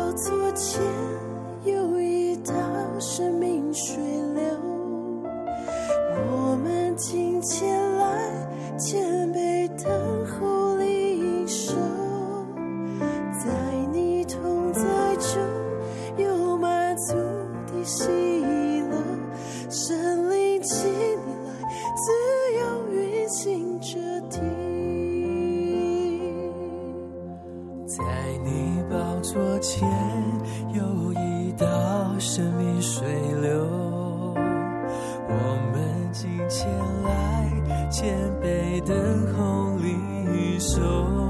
座前有一道生命水流，我们今前来谦卑等候领受，在你同在中有满足的喜乐，神灵请你来自由运行这地。 在你宝座前有一道生命水流，我们今前来谦卑等候领受，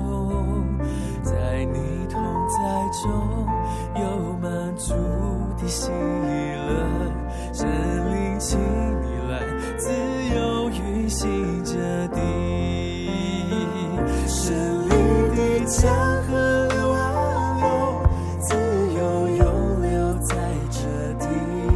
在你同在中有满足的喜乐，神灵请你来自由运行这地，神灵的江河流啊流，自由涌流在这地，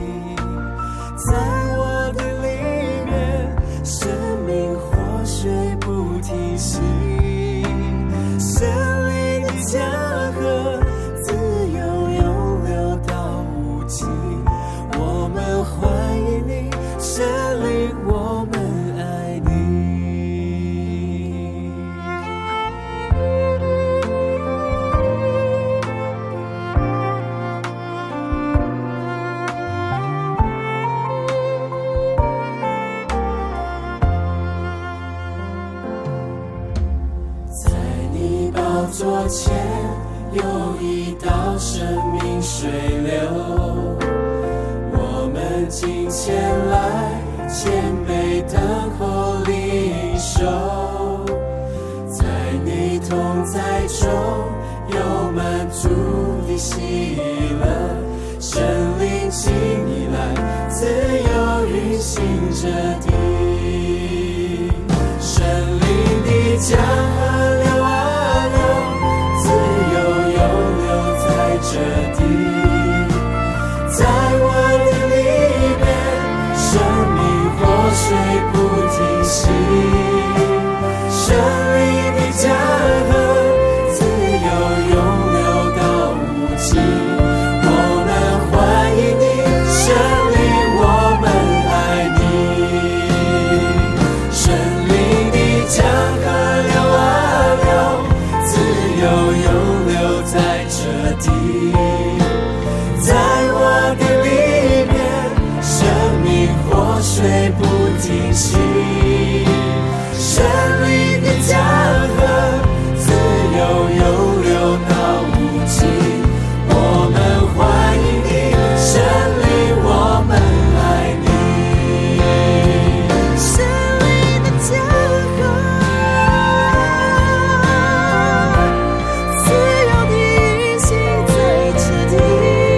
在我的里面生命活水不停息，神灵的江河自由涌流到无尽，我们欢迎你，神灵我们爱你。在你宝座前有一道生命水流，我们今前来谦卑等候领受，在你同在中有满足的喜乐，神灵请你来自由运行这地，神灵的江河流啊流，自由涌流在这地，在我的里面生命活水不停息，神灵的江河自由涌流到无尽，我们欢迎你，神灵我们爱你，神灵的江河流啊流，自由涌流在这地，在我的里面生命活水不停息，神灵的江河自由涌流到无尽，我们欢迎你，神灵我们爱你， 神灵的江河自由地运行在这地，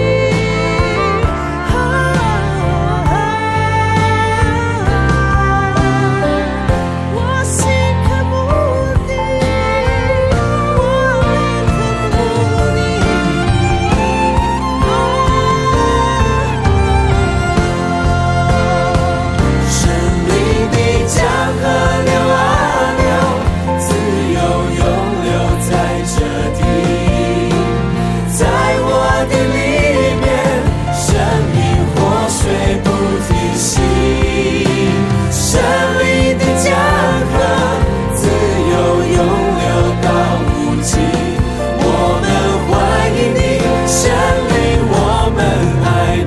我心渴慕你，我灵渴慕你， 神灵的江河流啊流，自由涌流在这地，在我的里面生命活水不停息，神灵的江河自由涌流到无尽，我们欢迎你，神灵我们爱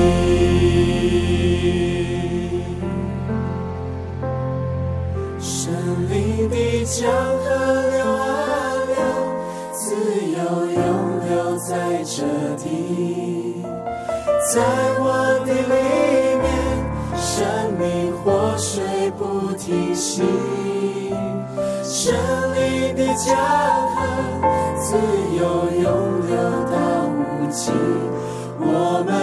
你，神灵的江河流啊流，自由涌流在这地，在我的里面生命活水不停息，神灵的江河自由涌流到无尽，我们